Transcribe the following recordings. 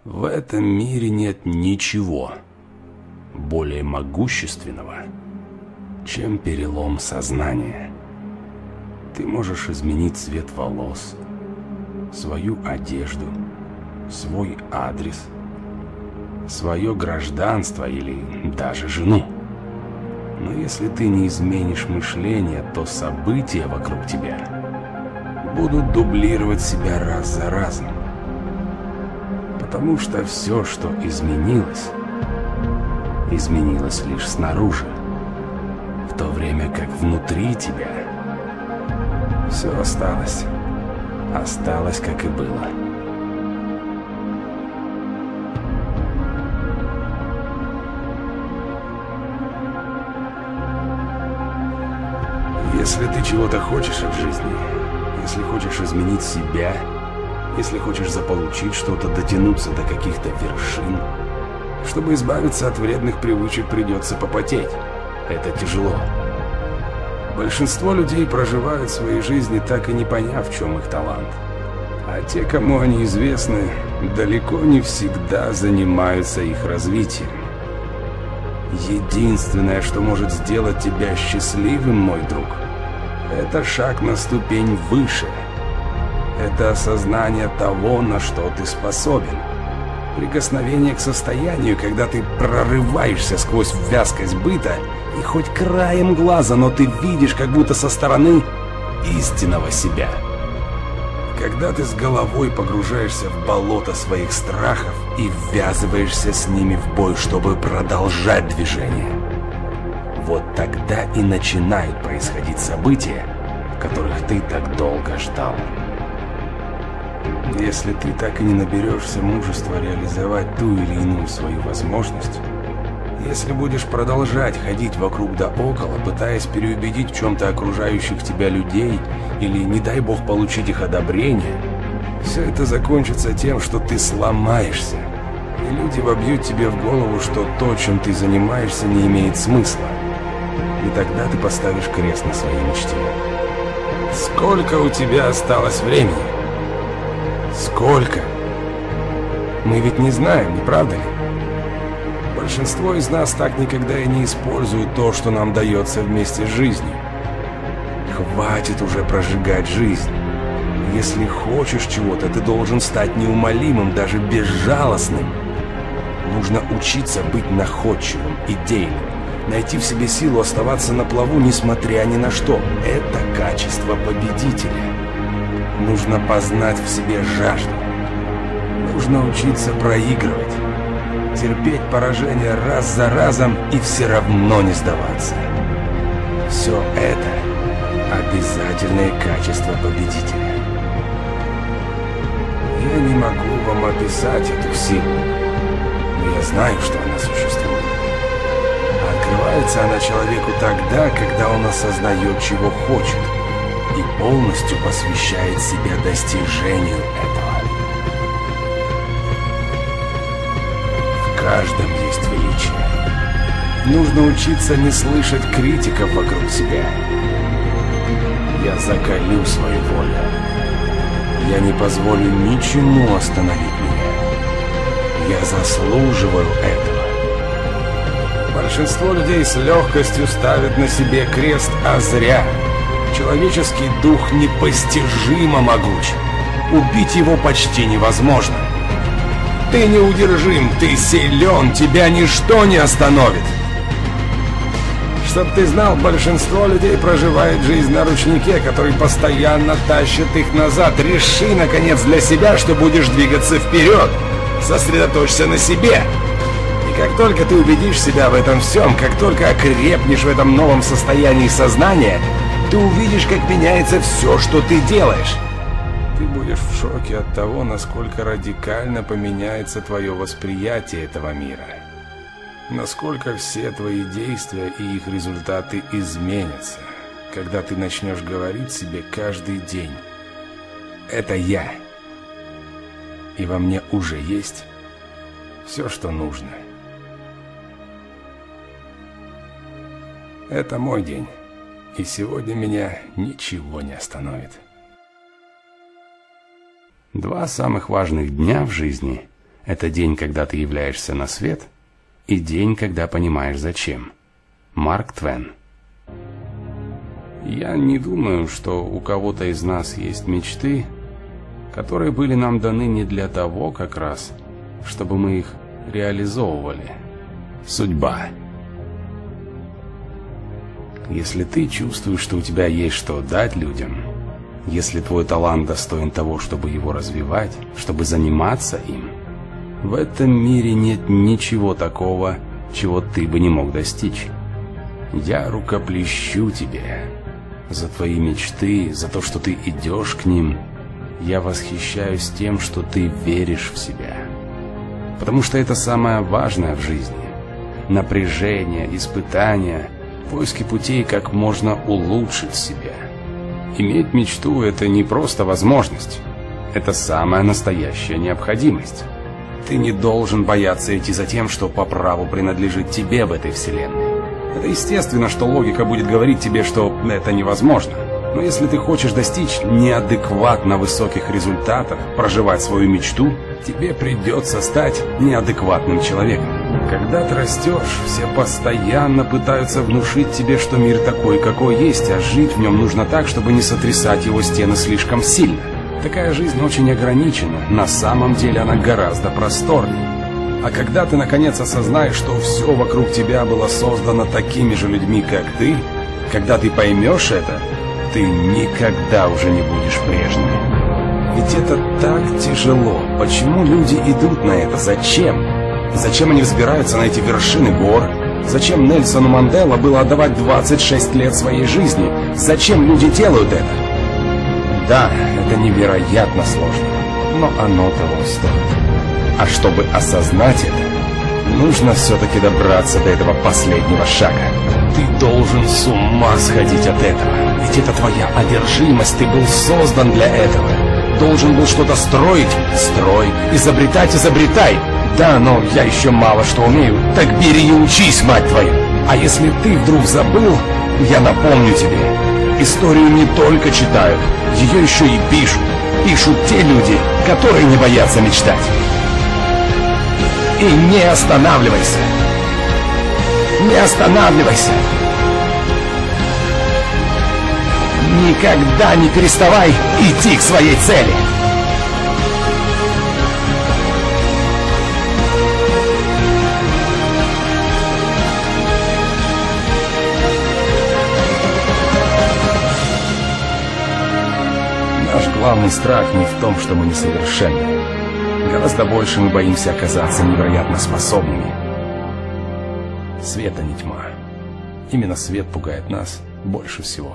В этом мире нет ничего более могущественного, чем перелом сознания. Ты можешь изменить цвет волос, свою одежду, свой адрес, свое гражданство или даже жену. Но если ты не изменишь мышление, то события вокруг тебя будут дублировать себя раз за разом. Потому что все, что изменилось, изменилось лишь снаружи, в то время как внутри тебя все осталось как и было. Если ты чего-то хочешь в жизни, если хочешь изменить себя, если хочешь заполучить что-то, дотянуться до каких-то вершин, чтобы избавиться от вредных привычек, придется попотеть. Это тяжело. Большинство людей проживают свои жизни, так и не поняв, в чем их талант. А те, кому они известны, далеко не всегда занимаются их развитием. Единственное, что может сделать тебя счастливым, мой друг, это шаг на ступень выше. Это осознание того, на что ты способен. Прикосновение к состоянию, когда ты прорываешься сквозь вязкость быта, и хоть краем глаза, но ты видишь, как будто со стороны, истинного себя. Когда ты с головой погружаешься в болото своих страхов и ввязываешься с ними в бой, чтобы продолжать движение. Вот тогда и начинают происходить события, которых ты так долго ждал. Если ты так и не наберешься мужества реализовать ту или иную свою возможность, если будешь продолжать ходить вокруг да около, пытаясь переубедить в чем-то окружающих тебя людей или, не дай бог, получить их одобрение, все это закончится тем, что ты сломаешься, и люди вобьют тебе в голову, что то, чем ты занимаешься, не имеет смысла. И тогда ты поставишь крест на своей мечте. Сколько у тебя осталось времени? Сколько? Мы ведь не знаем, не правда ли? Большинство из нас так никогда и не используют то, что нам дается вместе с жизнью. Хватит уже прожигать жизнь. Если хочешь чего-то, ты должен стать неумолимым, даже безжалостным. Нужно учиться быть находчивым, идейным, найти в себе силу оставаться на плаву, несмотря ни на что. Это качество победителя. Нужно познать в себе жажду. Нужно учиться проигрывать. Терпеть поражение раз за разом и все равно не сдаваться. Все это обязательные качества победителя. Я не могу вам описать эту силу, но я знаю, что она существует. Открывается она человеку тогда, когда он осознает, чего хочет, и полностью посвящает себя достижению этого. В каждом есть величие. Нужно учиться не слышать критиков вокруг себя. Я закалю свою волю. Я не позволю ничему остановить меня. Я заслуживаю этого. Большинство людей с легкостью ставят на себе крест, а зря. Человеческий дух непостижимо могуч. Убить его почти невозможно. Ты неудержим, ты силен, тебя ничто не остановит. Чтоб ты знал, большинство людей проживает жизнь на ручнике, который постоянно тащит их назад. Реши, наконец, для себя, что будешь двигаться вперед. Сосредоточься на себе. И как только ты убедишь себя в этом всем, как только окрепнешь в этом новом состоянии сознания, ты увидишь, как меняется все, что ты делаешь. Ты будешь в шоке от того, насколько радикально поменяется твое восприятие этого мира. Насколько все твои действия и их результаты изменятся, когда ты начнешь говорить себе каждый день: «Это я, и во мне уже есть все, что нужно». Это мой день, и сегодня меня ничего не остановит. Два самых важных дня в жизни – Это день, когда ты являешься на свет, и день, когда понимаешь зачем. Марк Твен. Я не думаю, что у кого-то из нас есть мечты, которые были нам даны не для того как раз, чтобы мы их реализовывали. Судьба. Если ты чувствуешь, что у тебя есть что дать людям, если твой талант достоин того, чтобы его развивать, чтобы заниматься им, в этом мире нет ничего такого, чего ты бы не мог достичь. Я рукоплещу тебе за твои мечты, за то, что ты идешь к ним. Я восхищаюсь тем, что ты веришь в себя. Потому что это самое важное в жизни. Напряжение, испытания, поиски путей, как можно улучшить себя. Иметь мечту – это не просто возможность. Это самая настоящая необходимость. Ты не должен бояться идти за тем, что по праву принадлежит тебе в этой вселенной. Это естественно, что логика будет говорить тебе, что это невозможно. Но если ты хочешь достичь неадекватно высоких результатов, проживать свою мечту, тебе придется стать неадекватным человеком. Когда ты растешь, все постоянно пытаются внушить тебе, что мир такой, какой есть, а жить в нем нужно так, чтобы не сотрясать его стены слишком сильно. Такая жизнь очень ограничена, на самом деле она гораздо просторнее. А когда ты наконец осознаешь, что все вокруг тебя было создано такими же людьми, как ты, когда ты поймешь это, ты никогда уже не будешь прежним. Ведь это так тяжело. Почему люди идут на это? Зачем? Зачем они взбираются на эти вершины гор? Зачем Нельсону Манделе было отдавать 26 лет своей жизни? Зачем люди делают это? Да, это невероятно сложно, но оно того стоит. А чтобы осознать это, нужно все-таки добраться до этого последнего шага. Ты должен с ума сходить от этого. Ведь это твоя одержимость, ты был создан для этого. Должен был что-то строить? Строй. Изобретать? Изобретай. Да, но я еще мало что умею. Так бери и учись, мать твою. А если ты вдруг забыл, я напомню тебе. Историю не только читают, ее еще и пишут. Пишут те люди, которые не боятся мечтать. И не останавливайся. Не останавливайся. Никогда не переставай идти к своей цели. Наш главный страх не в том, что мы несовершенны. Гораздо больше мы боимся оказаться невероятно способными. Свет, а не тьма. Именно свет пугает нас больше всего.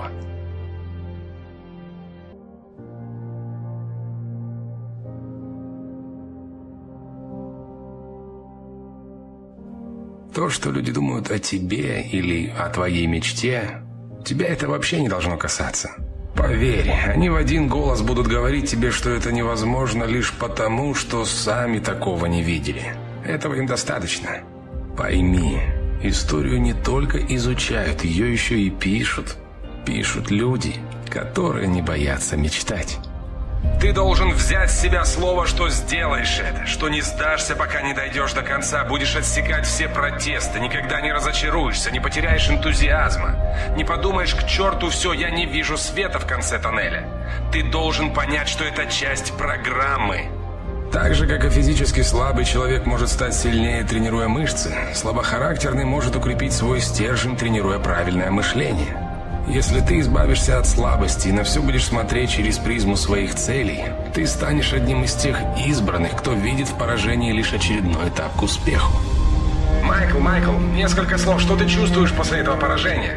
То, что люди думают о тебе или о твоей мечте, тебя это вообще не должно касаться. Поверь, они в один голос будут говорить тебе, что это невозможно лишь потому, что сами такого не видели. Этого им достаточно. Пойми, историю не только изучают, ее еще и пишут. Пишут люди, которые не боятся мечтать. Ты должен взять с себя слово, что сделаешь это, что не сдашься, пока не дойдешь до конца, будешь отсекать все протесты, никогда не разочаруешься, не потеряешь энтузиазма, не подумаешь: к черту все, я не вижу света в конце тоннеля. Ты должен понять, что это часть программы. Так же, как и физически слабый человек может стать сильнее, тренируя мышцы, слабохарактерный может укрепить свой стержень, тренируя правильное мышление. Если ты избавишься от слабости и на все будешь смотреть через призму своих целей, ты станешь одним из тех избранных, кто видит в поражении лишь очередной этап к успеху. Майкл, несколько слов, что ты чувствуешь после этого поражения?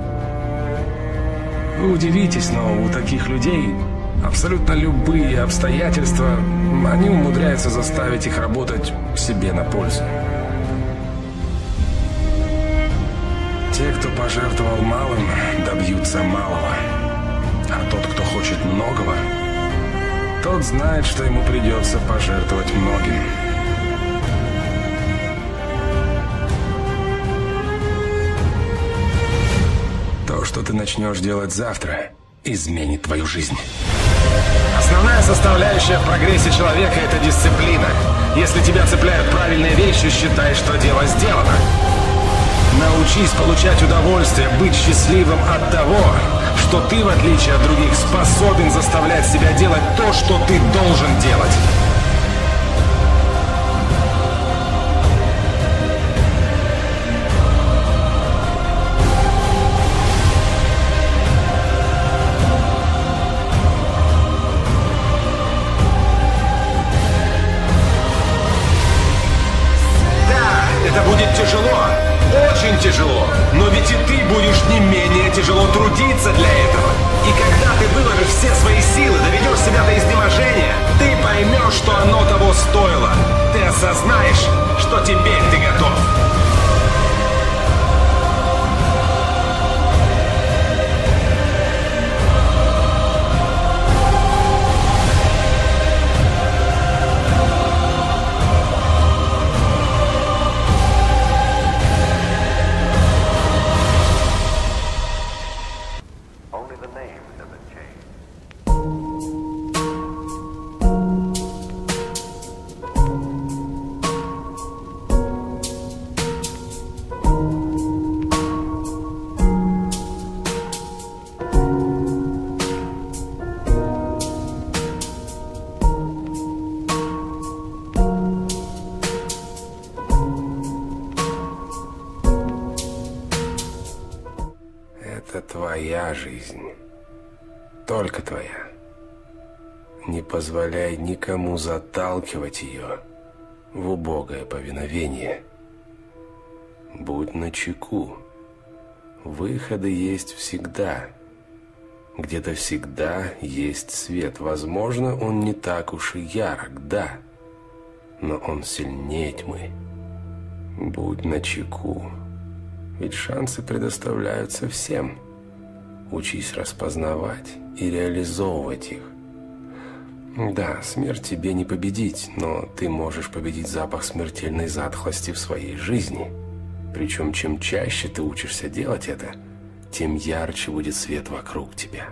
Вы удивитесь, но у таких людей абсолютно любые обстоятельства, они умудряются заставить их работать себе на пользу. Те, кто пожертвовал малым, добьются малого. А тот, кто хочет многого, тот знает, что ему придется пожертвовать многим. То, что ты начнешь делать завтра, изменит твою жизнь. Основная составляющая в прогрессе человека – это дисциплина. Если тебя цепляют правильные вещи, считай, что дело сделано. Научись получать удовольствие, быть счастливым от того, что ты, в отличие от других, способен заставлять себя делать то, что ты должен делать. Это будет тяжело, очень тяжело, но ведь и ты будешь не менее тяжело трудиться для этого. И когда ты выложишь все свои силы, доведешь себя до изнеможения, ты поймешь, что оно того стоило. Ты осознаешь, что теперь ты готов. Это твоя жизнь. Только твоя. Не позволяй никому заталкивать ее в убогое повиновение. Будь начеку. Выходы есть всегда. Где-то всегда есть свет. Возможно, он не так уж и ярок, да. Но он сильнее тьмы. Будь начеку. Ведь шансы предоставляются всем. Учись распознавать и реализовывать их. Да, смерть тебе не победить, но ты можешь победить запах смертельной затхлости в своей жизни. Причем, чем чаще ты учишься делать это, тем ярче будет свет вокруг тебя.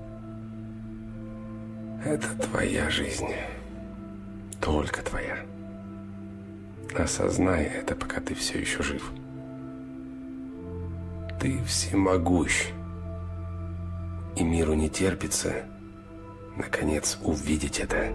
Это твоя жизнь. Только твоя. Осознай это, пока ты все еще жив. Ты всемогущ. И миру не терпится, наконец, увидеть это.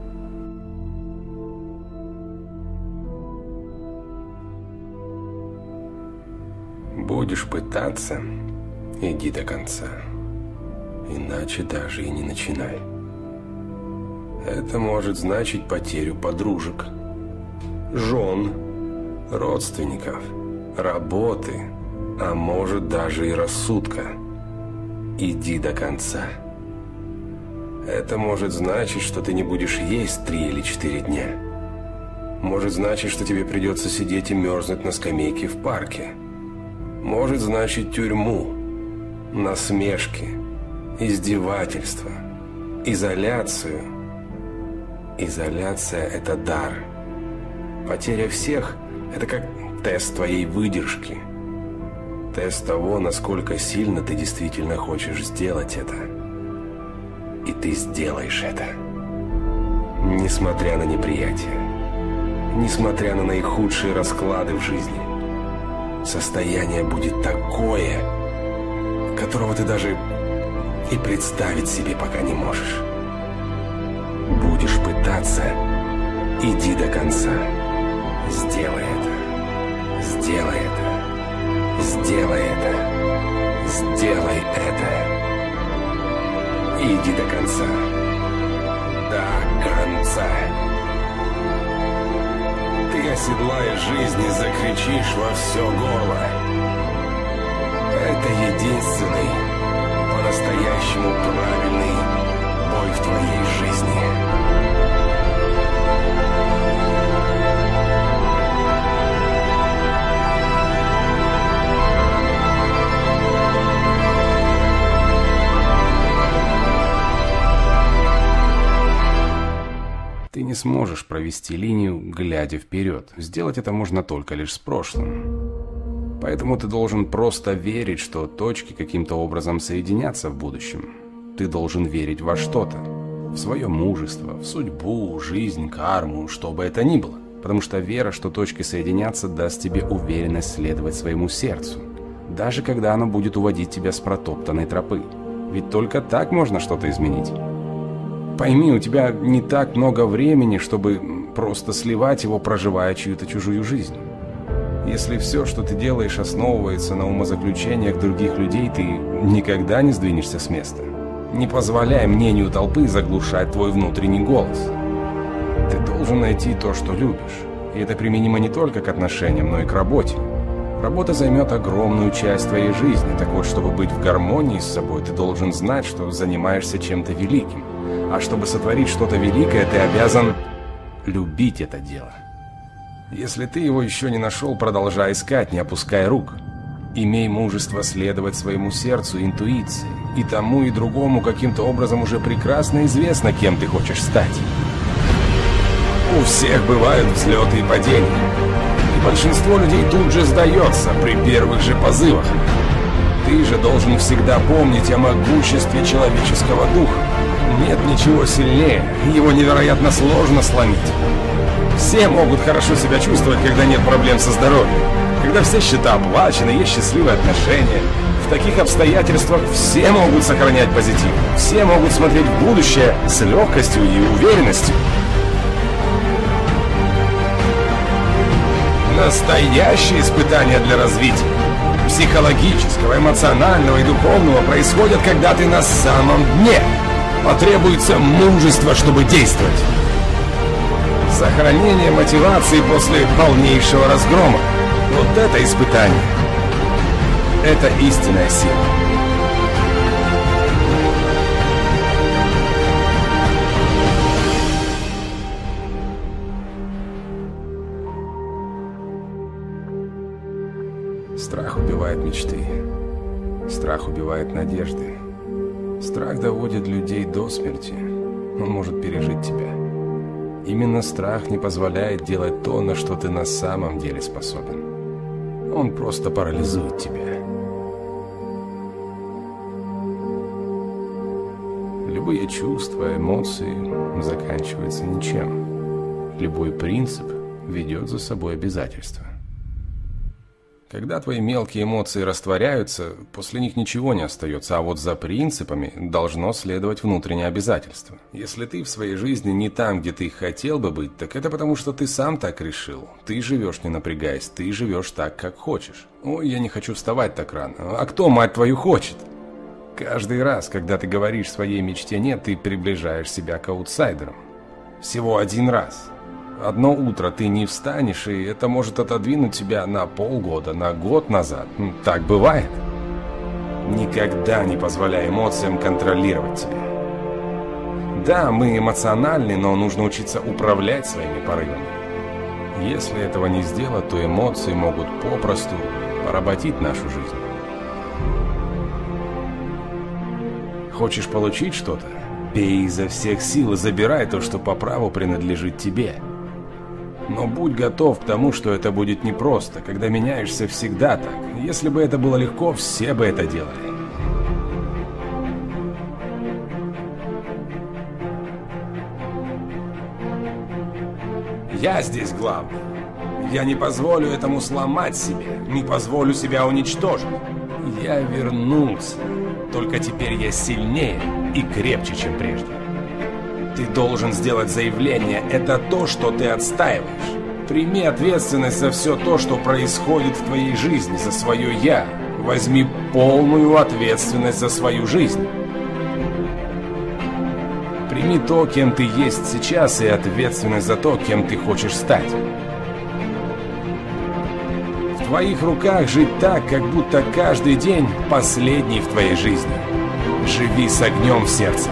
Будешь пытаться, иди до конца. Иначе даже и не начинай. Это может значить потерю подружек, жен, родственников, работы, а может даже и рассудка. Иди до конца. Это может значить, что ты не будешь есть 3 или 4 дня. Может значить, что тебе придется сидеть и мерзнуть на скамейке в парке. Может значить тюрьму, насмешки, издевательства, изоляцию. Изоляция – это дар. Потеря всех – это как тест твоей выдержки. Тест того, насколько сильно ты действительно хочешь сделать это. И ты сделаешь это. Несмотря на неприятие. Несмотря на наихудшие расклады в жизни. Состояние будет такое, которого ты даже и представить себе пока не можешь. Будешь пытаться, иди до конца. Сделай это. Сделай это. Сделай это. Сделай это. Иди до конца. До конца. Ты оседлаешь жизнь и закричишь во все горло. Это единственный, по-настоящему правильный бой в твоей жизни. Ты не сможешь провести линию, глядя вперед. Сделать это можно только лишь с прошлым. Поэтому ты должен просто верить, что точки каким-то образом соединятся в будущем. Ты должен верить во что-то. В свое мужество, в судьбу, жизнь, карму, что бы это ни было. Потому что вера, что точки соединятся, даст тебе уверенность следовать своему сердцу. Даже когда оно будет уводить тебя с протоптанной тропы. Ведь только так можно что-то изменить. Пойми, у тебя не так много времени, чтобы просто сливать его, проживая чью-то чужую жизнь. Если все, что ты делаешь, основывается на умозаключениях других людей, ты никогда не сдвинешься с места. Не позволяй мнению толпы заглушать твой внутренний голос. Ты должен найти то, что любишь. И это применимо не только к отношениям, но и к работе. Работа займет огромную часть твоей жизни. Так вот, чтобы быть в гармонии с собой, ты должен знать, что занимаешься чем-то великим. А чтобы сотворить что-то великое, ты обязан любить это дело. Если ты его еще не нашел, продолжай искать, не опускай рук. Имей мужество следовать своему сердцу и интуиции. И тому, и другому каким-то образом уже прекрасно известно, кем ты хочешь стать. У всех бывают взлеты и падения. И большинство людей тут же сдается при первых же позывах. Ты же должен всегда помнить о могуществе человеческого духа. Нет ничего сильнее, его невероятно сложно сломить. Все могут хорошо себя чувствовать, когда нет проблем со здоровьем. Когда все счета оплачены, есть счастливые отношения. В таких обстоятельствах все могут сохранять позитив. Все могут смотреть в будущее с легкостью и уверенностью. Настоящие испытания для развития психологического, эмоционального и духовного происходят, когда ты на самом дне. Потребуется мужество, чтобы действовать. Сохранение мотивации после полнейшего разгрома. Вот это испытание. Это истинная сила. Страх убивает мечты. Страх убивает надежды. Страх доводит людей до смерти. Он может пережить тебя. Именно страх не позволяет делать то, на что ты на самом деле способен. Он просто парализует тебя. Любые чувства, эмоции заканчиваются ничем. Любой принцип ведет за собой обязательства. Когда твои мелкие эмоции растворяются, после них ничего не остается, а вот за принципами должно следовать внутреннее обязательство. Если ты в своей жизни не там, где ты хотел бы быть, так это потому, что ты сам так решил. Ты живешь не напрягаясь, ты живешь так, как хочешь. Ой, я не хочу вставать так рано. А кто, мать твою, хочет? Каждый раз, когда ты говоришь своей мечте «нет», ты приближаешь себя к аутсайдерам. Всего один раз. Одно утро ты не встанешь, и это может отодвинуть тебя на полгода, на год назад. Так бывает. Никогда не позволяй эмоциям контролировать тебя. Да, мы эмоциональны, но нужно учиться управлять своими порывами. Если этого не сделать, то эмоции могут попросту поработить нашу жизнь. Хочешь получить что-то? Пей изо всех сил и забирай то, что по праву принадлежит тебе. Но будь готов к тому, что это будет непросто. Когда меняешься, всегда так. Если бы это было легко, все бы это делали. Я здесь главный. Я не позволю этому сломать себя, не позволю себя уничтожить. Я вернулся. Только теперь я сильнее и крепче, чем прежде. Ты должен сделать заявление. Это то, что ты отстаиваешь. Прими ответственность за все то, что происходит в твоей жизни, за свое «я». Возьми полную ответственность за свою жизнь. Прими то, кем ты есть сейчас, и ответственность за то, кем ты хочешь стать. В твоих руках жить так, как будто каждый день последний в твоей жизни. Живи с огнем в сердце.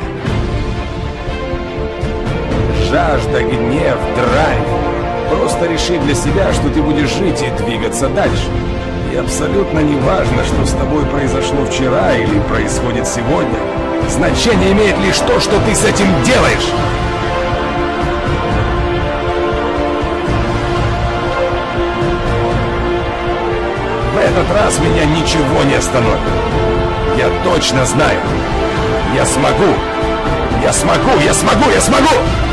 Жажда, гнев, драйв. Просто реши для себя, что ты будешь жить и двигаться дальше. И абсолютно не важно, что с тобой произошло вчера или происходит сегодня. Значение имеет лишь то, что ты с этим делаешь. В этот раз меня ничего не остановит. Я точно знаю. Я смогу. Я смогу, я смогу, я смогу!